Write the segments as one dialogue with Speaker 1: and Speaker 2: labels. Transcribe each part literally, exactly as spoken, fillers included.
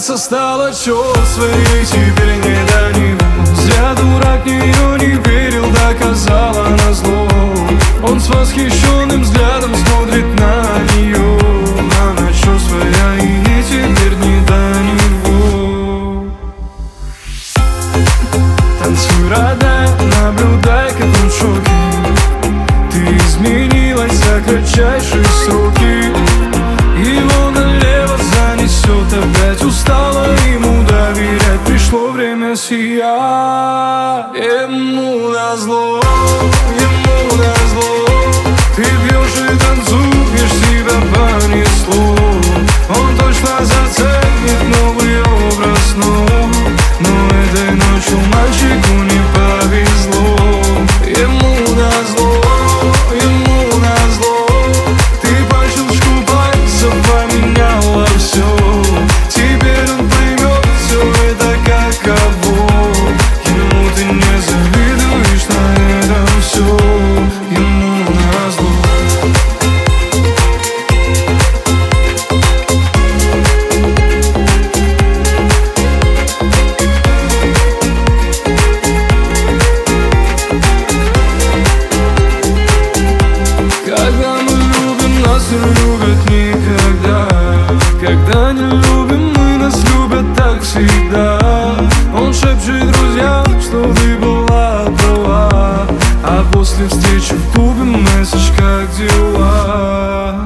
Speaker 1: сердце стало чувствой, теперь не до него. Зря дурак в нее не верил, доказала назло. Он с восхищенным взглядом смотрит на нее. Она чувствая, и теперь не до него. Танцуй, родная, наблюдай, как он в шоке. Ты изменилась за кратчайшие сроки. Его налево занесет, опять устала ему доверять. Пришло время сиять. Ему назло, ему назло. Ты бьешь и танцуешь, тебя понесло. Он точно заценит новый образ, но, но этой ночью мальчику не повезло. Ему назло, ему назло. Ты по щелчку пальцев поменяла все. Теперь он поймет все это каково. Ему ты не завидуешь, на этом все. Ему назло. Когда мы любим, нас не любят никогда. Когда не любим мы, нас любят так всегда. Он шепчет друзьям, что ты была права, а после встречи в клубе месседж: как дела?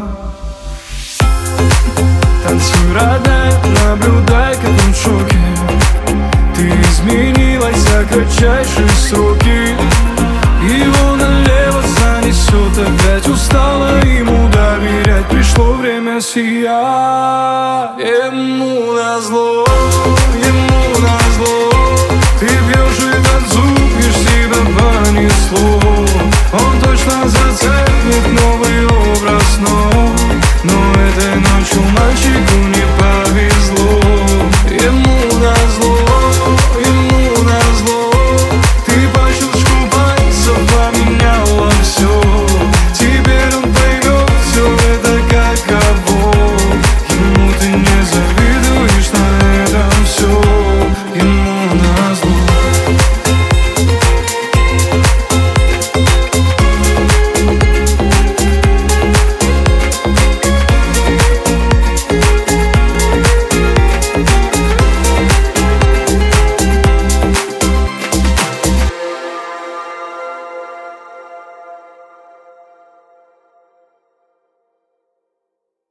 Speaker 1: Танцуй, родная, наблюдай, как он в шоке. Ты изменилась за кратчайшие сроки. Его налево занесет, опять устала ему доверять. Пришло время сиять.